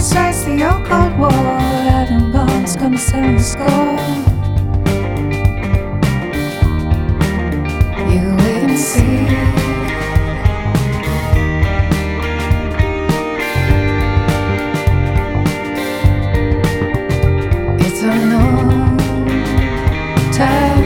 starts the old Cold War. Atom bombs gonna settle the score. You wait and see. It's unknown time.